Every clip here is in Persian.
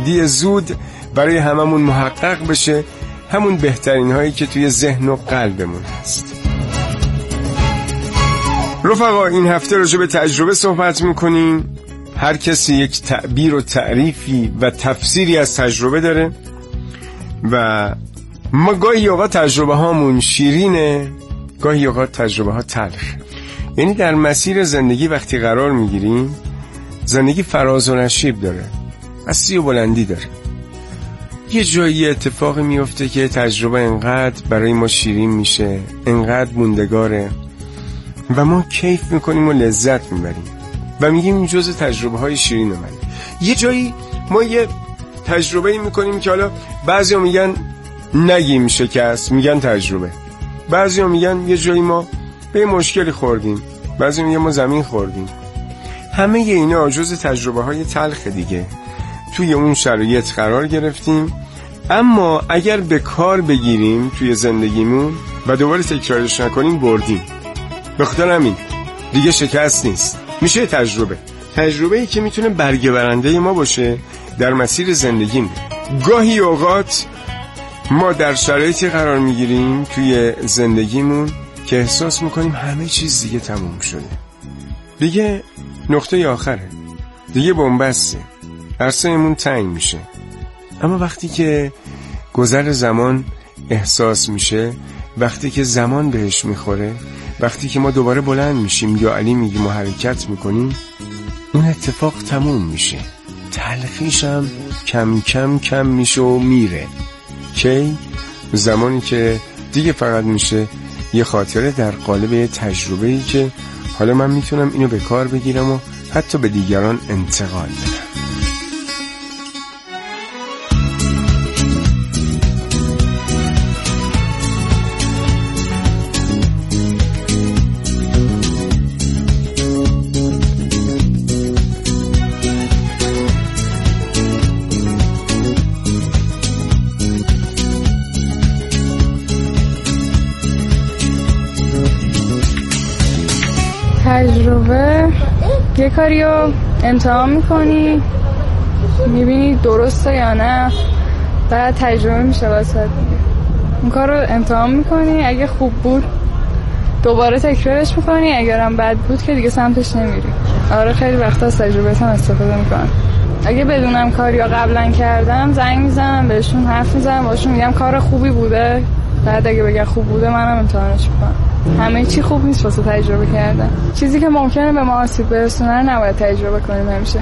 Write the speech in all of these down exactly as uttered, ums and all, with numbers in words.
بلندی زود برای هممون محقق بشه، همون بهترین هایی که توی ذهن و قلبمون هست. رفقا این هفته راجع به تجربه صحبت میکنیم. هر کسی یک تعبیر و تعریفی و تفسیری از تجربه داره و ما گاهی اوقات تجربه هامون شیرینه، گاهی اوقات تجربه ها تلخ. یعنی در مسیر زندگی وقتی قرار میگیریم، زندگی فراز و نشیب داره، مسیر و بلندی داره. یه جایی اتفاقی میفته که تجربه انقدر برای ما شیرین میشه، انقدر موندگاره و ما کیف میکنیم و لذت میبریم و میگیم این جزء تجربه های شیرین منه. یه جایی ما یه تجربه میکنیم که حالا بعضیا میگن نگیم شکست، میگن تجربه. بعضیا میگن یه جایی ما به مشکلی خوردیم، بعضیا میگن ما زمین خوردیم. همه اینا جزء تجربه های تلخ دیگه. توی اون شرایط قرار گرفتیم، اما اگر به کار بگیریم توی زندگیمون و دوباره تکرارش نکنیم بردیم. به خاطر همین دیگه شکست نیست، میشه تجربه. تجربه‌ای که میتونه برگه برنده ما باشه در مسیر زندگیم. گاهی اوقات ما در شرایطی قرار میگیریم توی زندگیمون که احساس میکنیم همه چیز دیگه تموم شده، دیگه نقطه آخره، دیگه بن‌بسته، عرصه‌مون تنگ میشه. اما وقتی که گذر زمان احساس میشه، وقتی که زمان بهش میخوره، وقتی که ما دوباره بلند میشیم یا علی میگیم و حرکت میکنیم، اون اتفاق تموم میشه، تلخیش هم کم کم کم میشه و میره. کی؟ زمانی که دیگه فقط میشه یه خاطره در قالب یه تجربه‌ای که حالا من میتونم اینو به کار بگیرم و حتی به دیگران انتقال بدم. تجربه یه کاری رو امتحان میکنی، میبینی درسته یا نه، بعد تجربه میشه واسه اون کار رو امتحان میکنی. اگه خوب بود دوباره تکرارش میکنی، اگرم بد بود که دیگه سمتش نمیری. آره خیلی وقتا از تجربه هم استفاده میکنم. اگه بدونم کاری رو قبلا کردم زنگ میزنم بهشون، حرف میزنم باشون، میگم کار خوبی بوده، بعد اگه بگن خوب بوده منم امتحانش میکنم. همه چی خوب نیست واسه تجربه کردن. چیزی که ممکنه به ما آسیب برسونه نباید تجربه کنیم همیشه.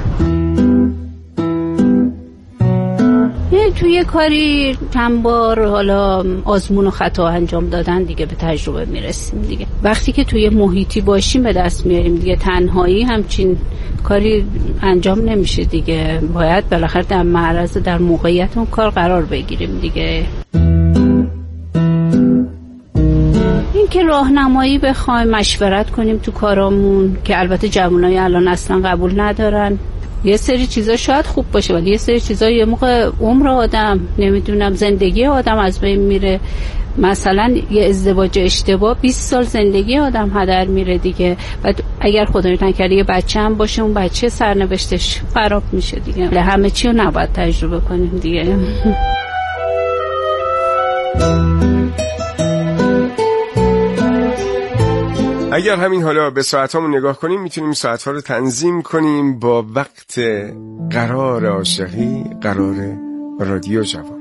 توی کاری چند بار حالا آزمون و خطا انجام دادن دیگه به تجربه میرسیم دیگه. وقتی که توی محیطی باشیم به دست میاریم دیگه. تنهایی همچین کاری انجام نمیشه دیگه، باید بالاخره در معرض در موقعیت اون کار قرار بگیریم دیگه. این که راهنمایی بخوایم، مشورت کنیم تو کارامون، که البته جوانای الان اصلا قبول ندارن. یه سری چیزا شاید خوب باشه ولی یه سری چیزا یه موقع عمر آدم، نمیدونم زندگی آدم از بین میره. مثلا یه ازدواج اشتباه بیست سال زندگی آدم هدر میره دیگه. بعد اگر خدای نکرده یه بچه هم باشه، اون بچه سرنوشتش خراب میشه دیگه. همه چی رو نباید تجربه کنیم دیگه. اگر همین حالا به ساعتامون نگاه کنیم میتونیم ساعتها رو تنظیم کنیم با وقت قرار عاشقی، قرار رادیو جوان.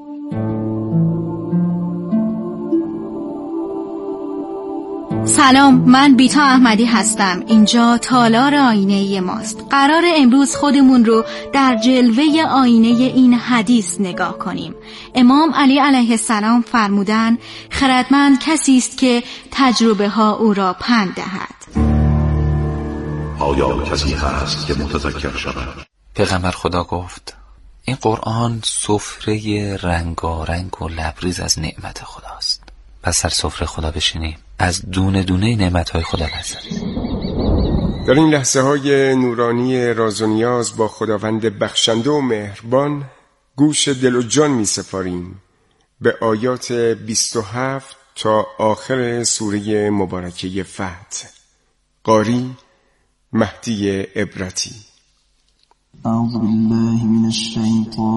سلام، من بیتا احمدی هستم. اینجا تالار آینه ماست. قرار امروز خودمون رو در جلوه آینه این حدیث نگاه کنیم. امام علی علیه السلام فرمودن خردمند کسی است که تجربه ها او را پند دهد. آیا کسی هست که متذکر شود؟ پیغمبر خدا گفت این قرآن سفره رنگارنگ و لبریز از نعمت خداست. پس سر سفره خدا بشینیم، از دونه دونه نعمتهای خدا لذت. در این لحظه های نورانی راز و نیاز با خداوند بخشنده و مهربان گوش دل و جان می سپاریم به آیات بیست و هفت تا آخر سوره مبارکه فتح. قاری مهدی عبرتی. اعوذ بالله من الشیطان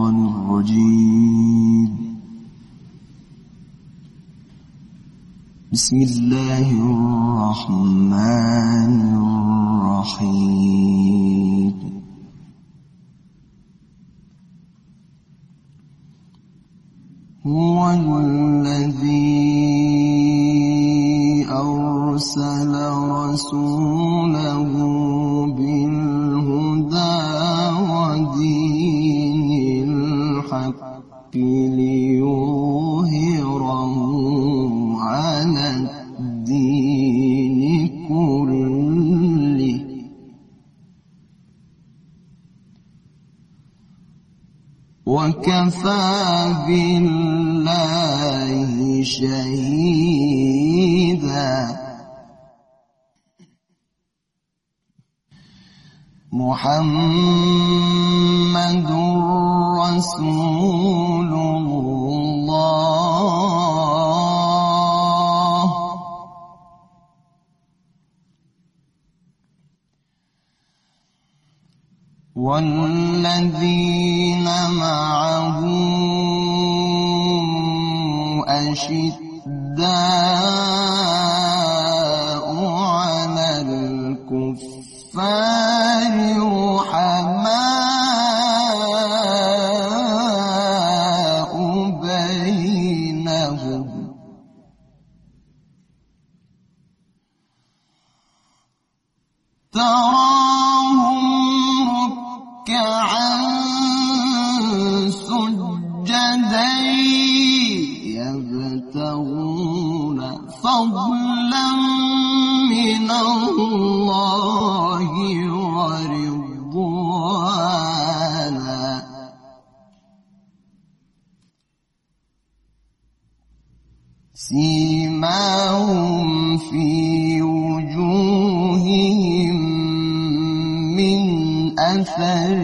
الرجيم. بسم الله الرحمن الرحيم. هو الذي أرسل رسوله بالهدى ودين الحق ليظهره على الدين كله وكفى بالله شهيدا. محمد رسول الله والذين معه أشداء على الكفار رحماء بينهم تراهم ركعا سجدا يبتغون فضلا من الله ورضوانا سيماهم في وجوههم من أثر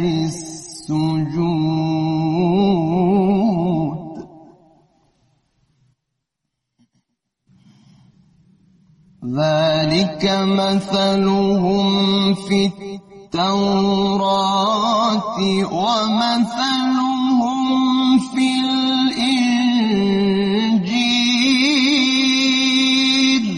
السجود ذلك مثلهم في التوراة ومثلهم في الإنجيل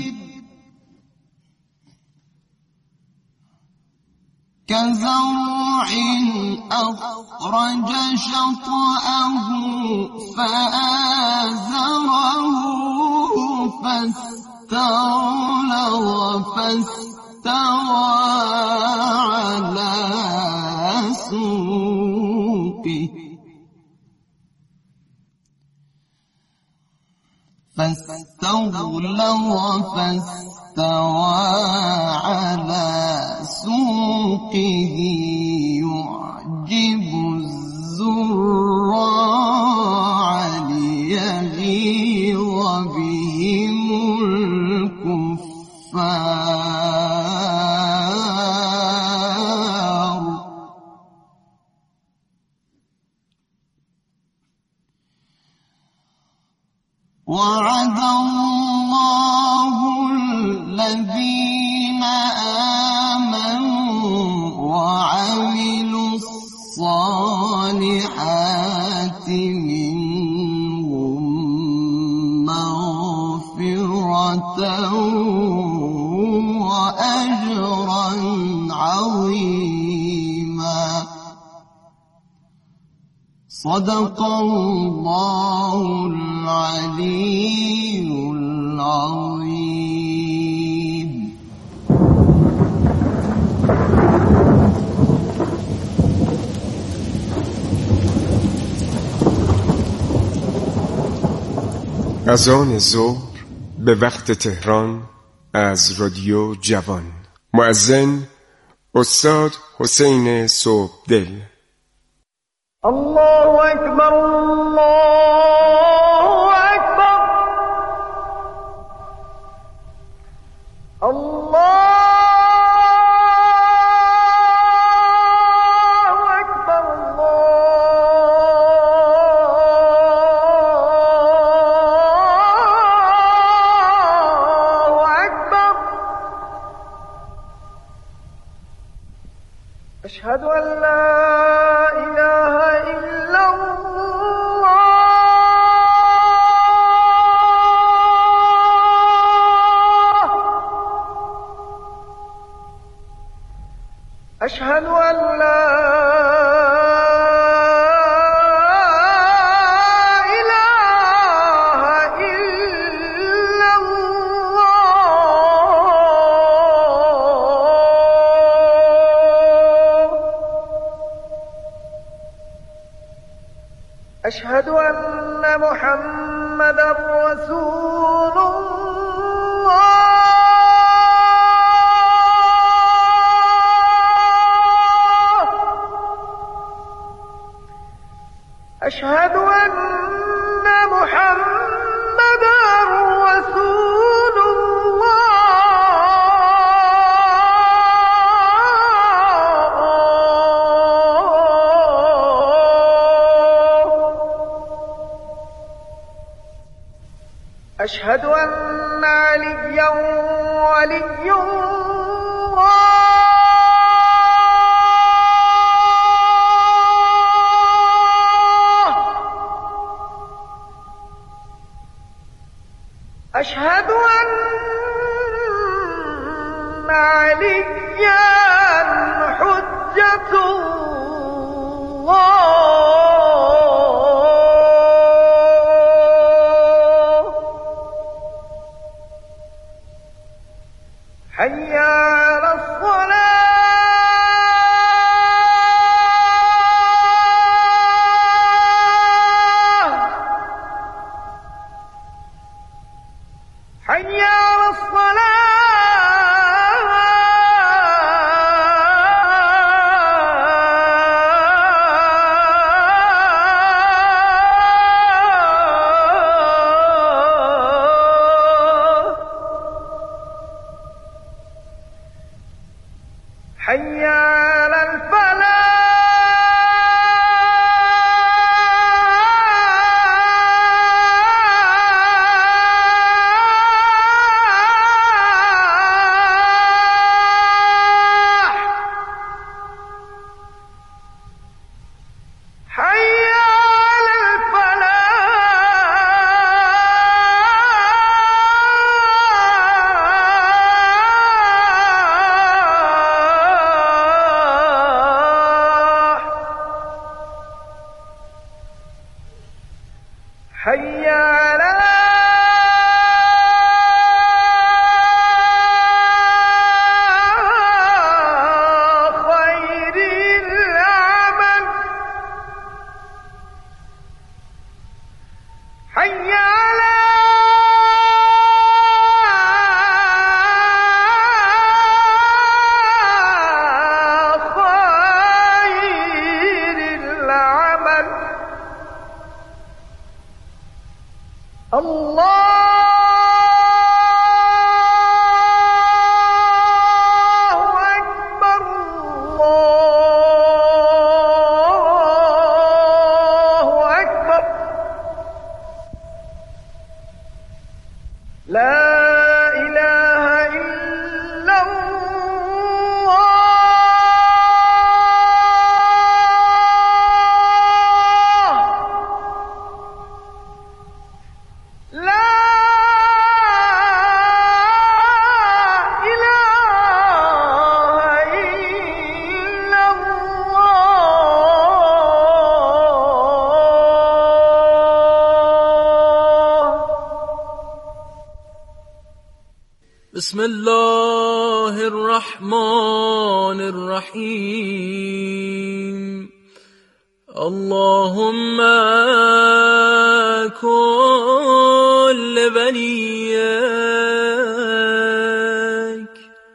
كزرع أخرج شطأه فآزره فاستغلظ فاستوى على سوقه فاستغلظ فاستوى على سوقه يعجب الزراع ليغيظ بهم الكفار وعد الله الذين آمنوا وعملوا الصالحات منهم مغفرة وأجرا عظيما. صدق الله العلي العظيم. اذان ظهر به وقت تهران از رادیو جوان. مؤذن استاد حسین صبحدل. الله اکبر الله اکبر الله أشهد أن لا إله إلا الله أشهد أن محمد رسول الله أشهد أن محمد رسول الله أشهد أن عليا ولي الله أشهد أن عليا حجة الله حي على الصلاة حي على الصلاة حي على الفلاح حي على الفلاح حي على خير العمل حي على خير العمل الله أكبر الله أكبر لا إله إلا الله لا إله إلا الله بسم الله الرحمن الرحيم اللهم كن لبنيك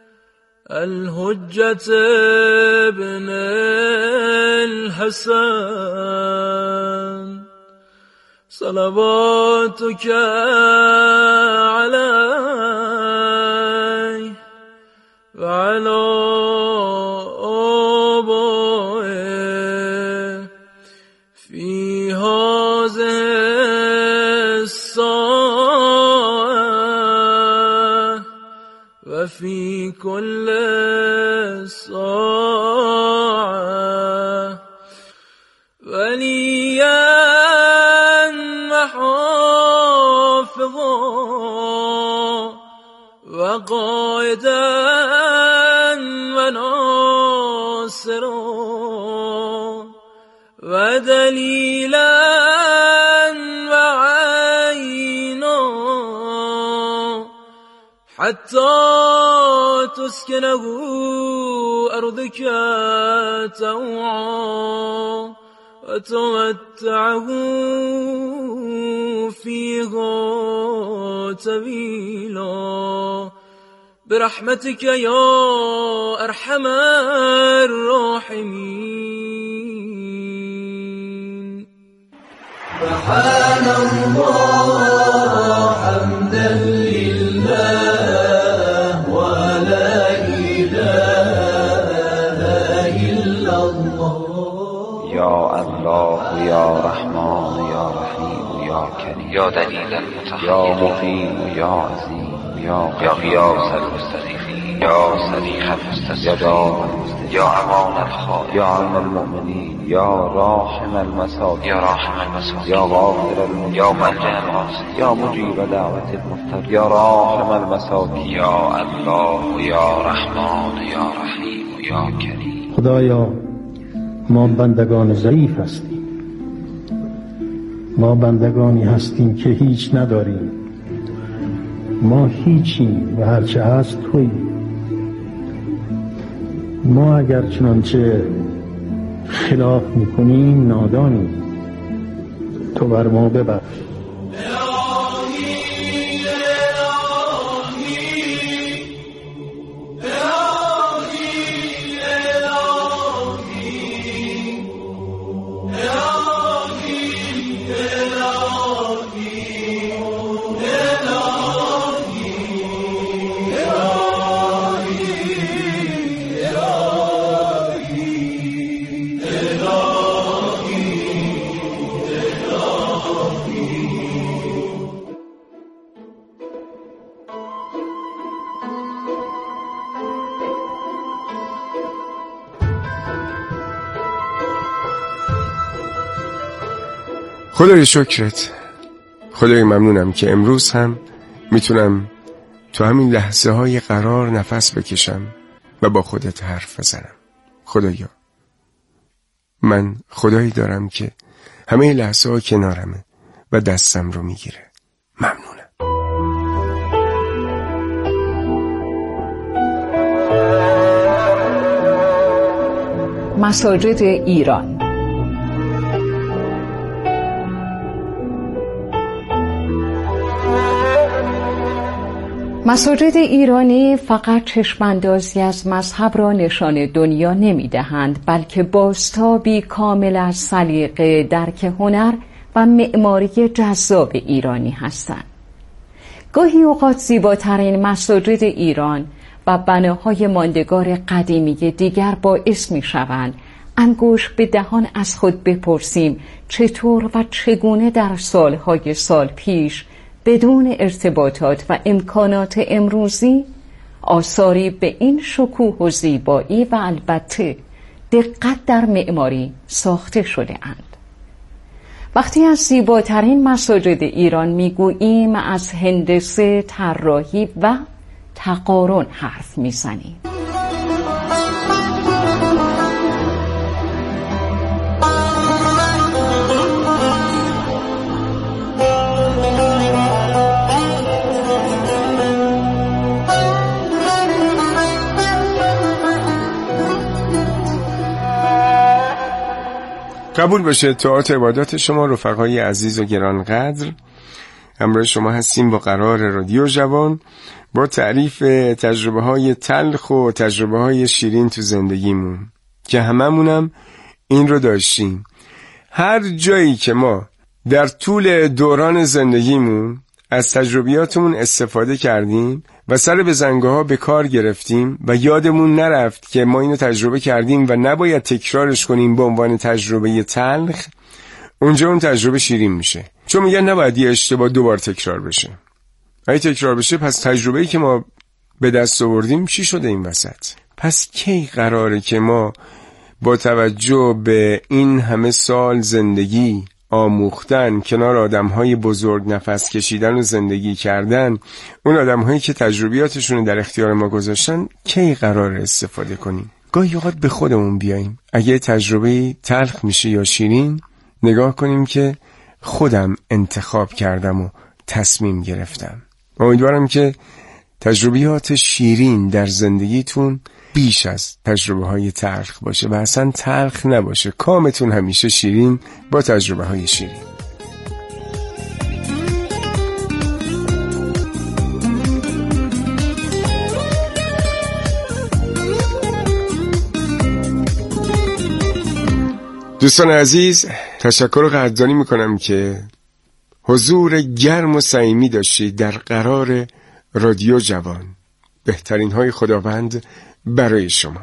الحجة ابن الحسن صلواتك عليه وعلى آبائه في هذه الساعة وفي كل ساعة وليا وحافظا وقائدا وناصرا ودليلا وعينا حتى تسكنه أرضك طوعا فتمتعه فيها طويلا برحمتك يا ارحم الراحمين. سبحان الله حمدا لله ولا إله إلا الله. یا الله یا رحمان یا رحیم یا کریم یا دلیل المتحیر یا مقیم یا عظیم یا قیاس المستضیفین یا صدیق المستضعفین یا امان الخائفین یا عون المؤمنین یا راحم المساکین یا راحم المساکین یا غافر المذنبین یا ملجأ القاصدین یا مجیب دعوت المضطرین یا راحم المساکین یا الله یا رحمان یا رحیم یا کریم. خدایا ما بندگان ضعیف هستیم، ما بندگانی هستیم که هیچ نداریم، ما هیچیم و هرچه هست تویی. ما اگر چنانچه خلاف میکنیم نادانیم، تو بر ما ببخش. خدای شکرت، خدای ممنونم که امروز هم میتونم تو همین لحظه های قرار نفس بکشم و با خودت حرف بزنم. خدایا من خدایی دارم که همه لحظه ها کنارمه و دستم رو میگیره. ممنونم. مساجد ایران. مساجد ایرانی فقط چشماندازی از مذهب را نشان دنیا نمی دهند، بلکه بازتابی کامل از سلیقه، درک هنر و معماری جذاب ایرانی هستند. گاهی اوقات زیباترین مساجد ایران و بناهای ماندگار قدیمی دیگر باعث می شوند انگوش به دهان از خود بپرسیم چطور و چگونه در سالهای سال پیش بدون ارتباطات و امکانات امروزی آثاری به این شکوه و زیبایی و البته دقت در معماری ساخته شده اند. وقتی از زیباترین مساجد ایران میگوییم از هندسه، طراحی و تقارن حرف میزنیم. قبول باشه طاعت عبادات شما رفقای عزیز و گرانقدر. همراه شما هستیم با قرار رادیو جوان، با تعریف تجربه های تلخ و تجربه های شیرین تو زندگیمون که هممونم این رو داشتیم. هر جایی که ما در طول دوران زندگیمون از تجربیاتمون استفاده کردیم و سر به زنگه ها به کار گرفتیم و یادمون نرفت که ما اینو تجربه کردیم و نباید تکرارش کنیم به عنوان تجربه تلخ، اونجا اون تجربه شیرین میشه. چون میگن نباید یه اشتباه دوبار تکرار بشه. اگه تکرار بشه پس تجربه‌ای که ما به دست آوردیم چی شده این وسط؟ پس کی قراره که ما با توجه به این همه سال زندگی، آموختن، کنار آدم‌های بزرگ نفس کشیدن و زندگی کردن، اون آدم‌هایی که تجربیاتشون در اختیار ما گذاشتن، کی قراره استفاده کنیم؟ گاهی اوقات به خودمون بیاییم. اگه تجربه تلخ میشه یا شیرین، نگاه کنیم که خودم انتخاب کردم و تصمیم گرفتم. امیدوارم که تجربیات شیرین در زندگیتون بیش از تجربه های تلخ باشه و اصلا تلخ نباشه. کامتون همیشه شیرین با تجربه های شیرین. دوستان عزیز، تشکر قدردانی میکنم که حضور گرم و صمیمی داشتید در قرار رادیو جوان. بهترین های خداوند برای شما.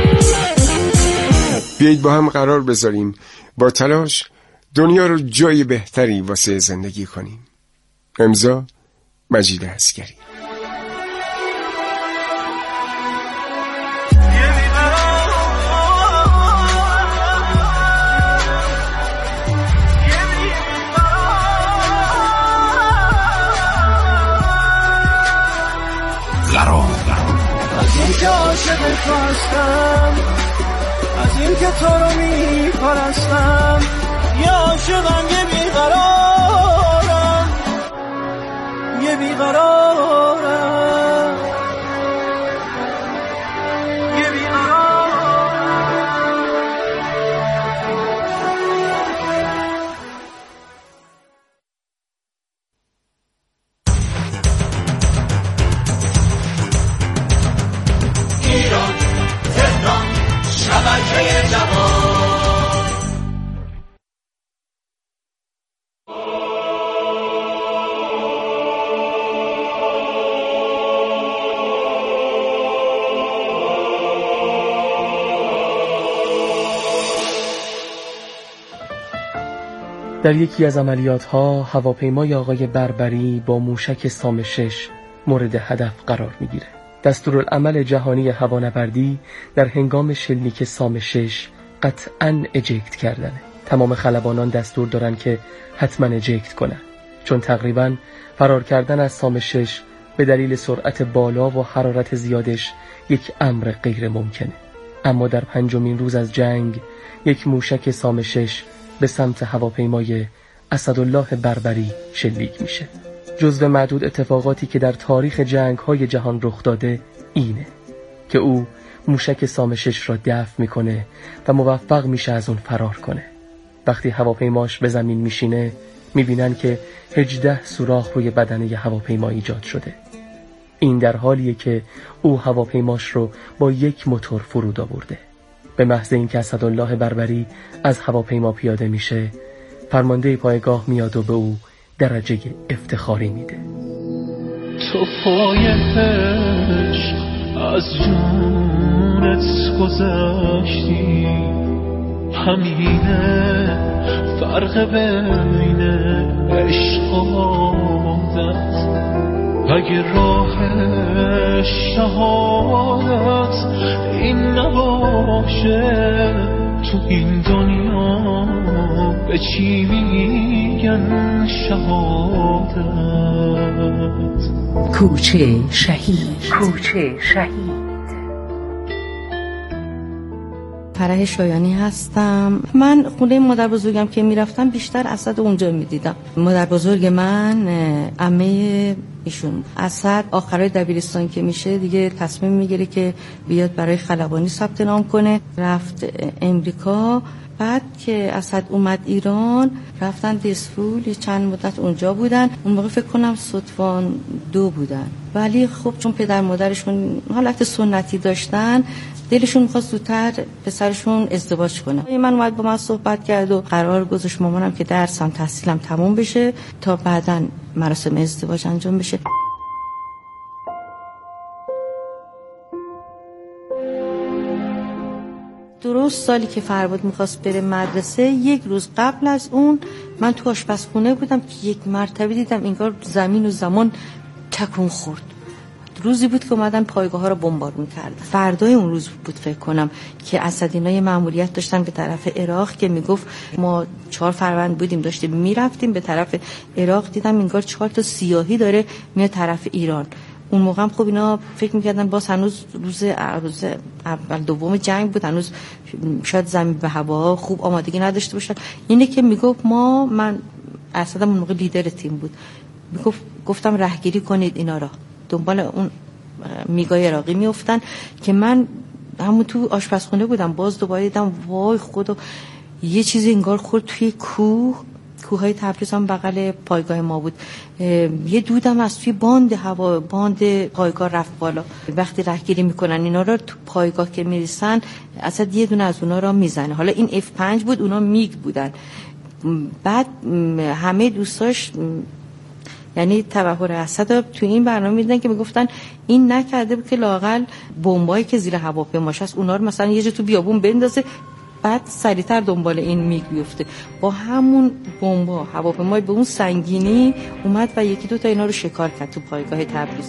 بیایید با هم قرار بذاریم با تلاش دنیا رو جای بهتری واسه زندگی کنیم. امضا مجید عسگری. از این که عاشق تو هستم، از این که تو رو می پرستم، یه عاشقم یه بیقرارم، یه بیقرارم، یه بیقرارم. ایران تهران شبکه جوان. در یکی از عملیات‌ها هواپیمای آقای بربری با موشک سام شش مورد هدف قرار می‌گیره. دستورالعمل جهانی هوانوردی در هنگام شلیک سام شش قطعاً اجکت کردنه. تمام خلبانان دستور دارن که حتما اجکت کنن، چون تقریباً فرار کردن از سام شش به دلیل سرعت بالا و حرارت زیادش یک امر غیر ممکنه. اما در پنجمین روز از جنگ یک موشک سام شش به سمت هواپیمای اسدالله بربری شلیک میشه. جزو معدود اتفاقاتی که در تاریخ جنگ‌های جهان رخ داده اینه که او موشک سام شش را دفع میکنه و موفق میشه از اون فرار کنه. وقتی هواپیماش به زمین میشینه میبینن که هجده سوراخ روی بدنه هواپیما ایجاد شده. این در حالیه که او هواپیماش رو با یک موتور فرود آورده. به محض اینکه اسدالله بربری از هواپیما پیاده میشه، فرمانده پایگاه میاد و به او درجه افتخاری میده. تو پای عشق از جونت گذشتی، همینه فرق بین عشق و عادت. اگه راه شهادت این نباشه، تو این دنیا به چی میگن شهادت؟ کوچه شهید، کوچه شهید. فرح شایانی هستم. من خونه مادر بزرگم که میرفتم بیشتر اسد اونجا میدیدم. مادر بزرگ من عمه ایشون اسد آخرای دبیرستان که میشه دیگه تصمیم میگیره که بیاد برای خلبانی ثبت نام کنه. رفت امریکا. بعد که اسد اومد ایران رفتن دسفول، چند مدت اونجا بودن. اون موقع فکر کنم صدفان دو بودن، ولی خب چون پدر مادرشون حالت سنتی داشتن دلشون می‌خواست زودتر پسرشون ازدواج کنه. من اومد با من صحبت کرد و قرار گذاشت مامانم که درسم تحصیلم تموم بشه تا بعداً مراسم ازدواج انجام بشه. درست سالی که فرباد میخواست بره مدرسه، یک روز قبل از اون من تو آشپزخونه بودم که یک مرتبه دیدم انگار زمین و زمان تکون خورد. روزی بود که اومدن پایگاه ها رو بمبارون می‌کردن. فردای اون روز بود فکر کنم که اسدینای مأموریت داشتن به طرف عراق که میگفت ما چهار فروند بودیم داشتیم میرفتیم به طرف عراق، دیدم انگار چهار تا سیاهی داره میاد طرف ایران. اون موقع هم خب اینا فکر می‌کردن باز هنوز روز روز اول دوم جنگ بود، هنوز شاید زمین به هوا خوب آمادگی نداشته باشن. اینه که میگفت ما من اسدم اون موقع لیدر تیم بود، میگفت گفتم رهگیری کنید اینا را. دنبال اون میگای عراقی میافتن که من همون تو آشپزخونه بودم، باز دوباره دیدم وای خدا یه چیزی انگار خورد توی کوه. کوههای تبریز هم بغل پایگاه ما بود. یه دودم از توی باند هوا باند پایگاه رفت بالا. وقتی رهگیری میکنن اینا رو تو پایگاه که میرسن اصلا یه دونه از اونا را میزنه. حالا این اف پنج بود، اونا میگ بودن. بعد همه دوستاش یعنی تبحر اسد تو این برنامه میدن که میگفتن این نکرده بود که لااقل بمبایی که زیر هواپیماش هست اونا رو مثلا یه جا تو بیابون بندازه، بعد سریعتر دنبال این میگ بیفته. با همون بمبا هواپیمای به اون سنگینی اومد و یکی دو تا اینا رو شکار کرد تو پایگاه تبریز.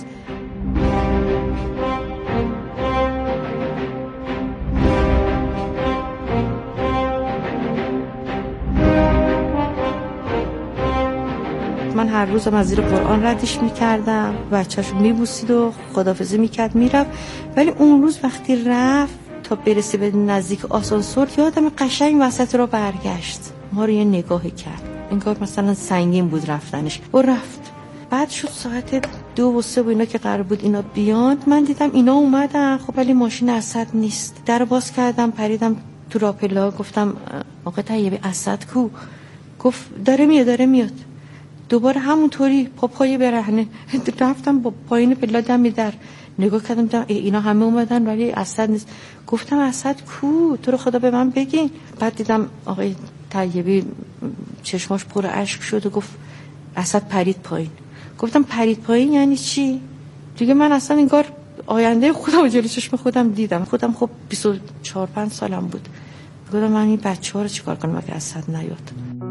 من هر روزم از زیر قرآن ردش میکردم، بچه‌شو میبوسید و خداحافظی میکرد میرفت. ولی اون روز وقتی رفت تا برسی به نزدیک آسانسور یادم قشنگ وسط رو برگشت، ما رو یه نگاهی کرد، انگار مثلا سنگین بود رفتنش و رفت. بعد شد ساعت دو و سه و اینا که قرار بود اینا بیان، من دیدم اینا اومدن. خب ولی ماشین اسد نیست. در باز کردم پریدم تو راپلا، گفتم آقا طیبی اسد کو؟ گفت داره میاد داره میاد. دوباره همونطوری پا پای برهنه رفتم با پایین پلا دم در نگاه کردم، دیدم اینا همه اومدن ولی اسد نیست. گفتم اسد کو؟ تو رو خدا به من بگین. بعد دیدم آقای طیبی چشماش پر اشک شد و گفت اسد پرید پایین. گفتم پرید پایین یعنی چی؟ دیگه من اصلا انگار آینده خودم جلوی چشم خودم دیدم. خودم خب بیست و چهار پنج سالم بود. گفتم من این بچه‌ها رو چیکار کنم اگه اسد نیاد؟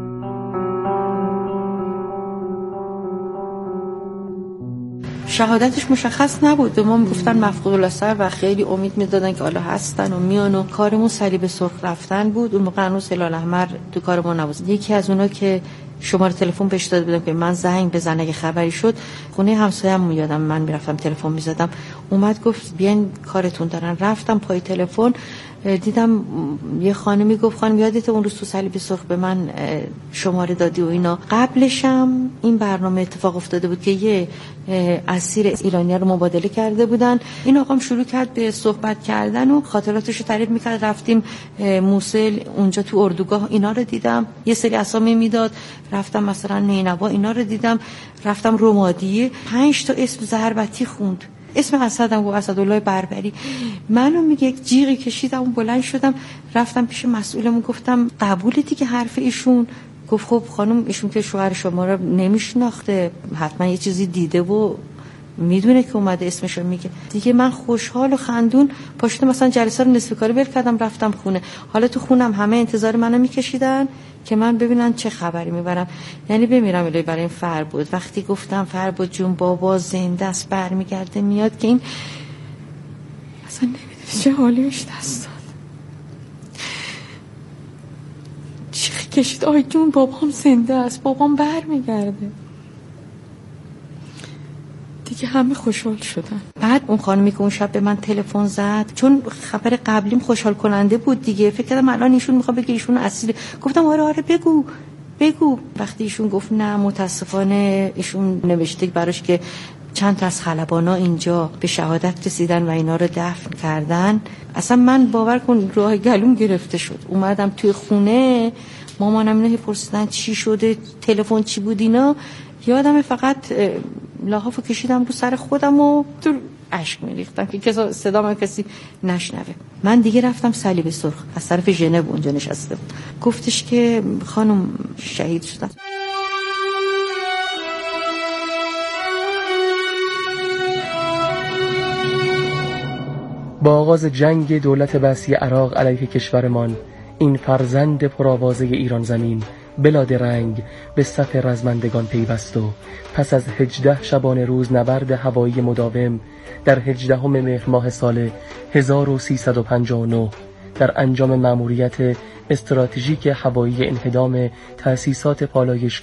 شهادتش مشخص نبود. به ما میگفتن مفقود الاثر و خیلی امید میدادن که حالا هستن و میان و کارمون صلیب سرخ رفتن بود. اون موقع هنوز هلال احمر تو کار ما نبود. یکی از اونا که شماره تلفن بهش داده بودم که من زنگ بزنه اگه خبری شد، خونه همسایه‌ام یادم من میرفتم تلفن میزدم، اومد گفت بیاین کارتون دارن. رفتم پای تلفن دیدم یه خانمی گفت خانم یادت اون روز تو صلیب سرخ به من شماره دادی و اینا. قبلشم این برنامه اتفاق افتاده بود که یه اسیر ایرانی رو مبادله کرده بودن. این آقام شروع کرد به صحبت کردن و خاطراتش رو تعریف میکرد. رفتیم موصل، اونجا تو اردوگاه اینا رو دیدم، یه سری اسامی میداد. رفتم مثلا نینوا اینا رو دیدم. رفتم رمادیه، پنج تا اسم ضربتی خوند. اسم اسدم و اسدالله بربری. منو میگه یک جیغی کشیدم و بلند شدم رفتم پیش مسئولمون گفتم قبوله دیگه حرف ایشون؟ گفت خب خانم ایشون که شوهر شما رو نمیشناخته، حتما یه چیزی دیده و میدونه که اومده اسمشو میگه دیگه. من خوشحال و خندون پاشتم مثلا جلسه رو نصف کاری ول کردم رفتم خونه. حالا تو خونم همه انتظار منو میکشیدن که من ببینن چه خبری میبرم، یعنی بمیرم الهی برای این فربود. وقتی گفتم فربود جون بابا زنده است برمیگرده میاد که این اصلا نمیدونی چه حالی بهش دست داد. چیخی کشید آی جون بابام زنده است، بابام برمیگرده. دیگه همه خوشحال شدن. بعد اون خانمی که اون شب به من تلفن زد، چون خبر قبلیم خوشحال کننده بود دیگه، فکر کردم الان ایشون میخواد بگه ایشون اسیر. گفتم آره آره بگو بگو. وقتی ایشون گفت نه متاسفانه ایشون نوشته براش که چند تا از خلبانا اینجا به شهادت رسیدن و اینا رو دفن کردن، اصلا من باور کن راه گلوم گرفته شد. اومدم توی خونه، مامانم اینو پرسیدن چی شده، تلفن چی بود اینا. یادم فقط لحافو کشیدم رو سر خودم و تو اشک میریختم که کسی صدام کسی نشنوه. من دیگه رفتم صلیب سرخ، از طرف ژنو اونجا نشسته بود. گفتش که خانم شهید شدن. با آغاز جنگ دولت بعثی عراق علیه کشورمان، این فرزند پرآوازه ایران زمین بلا درنگ به صف رزمندگان پیوست و پس از هجده شبانه روز نبرد هوایی مداوم در هجدهم مهر ماه سال هزار و سیصد و پنجاه و نه در انجام مأموریت استراتژیک هوایی انهدام تأسیسات پالایشگاه